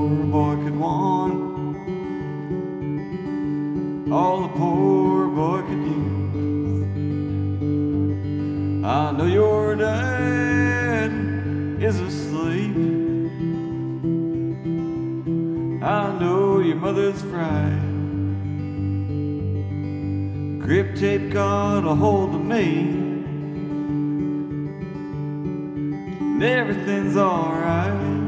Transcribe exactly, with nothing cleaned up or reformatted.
boy could want, all the poor boy could use. I know your dad is asleep, I know your mother's fried. Grip tape got a hold of me, and everything's alright.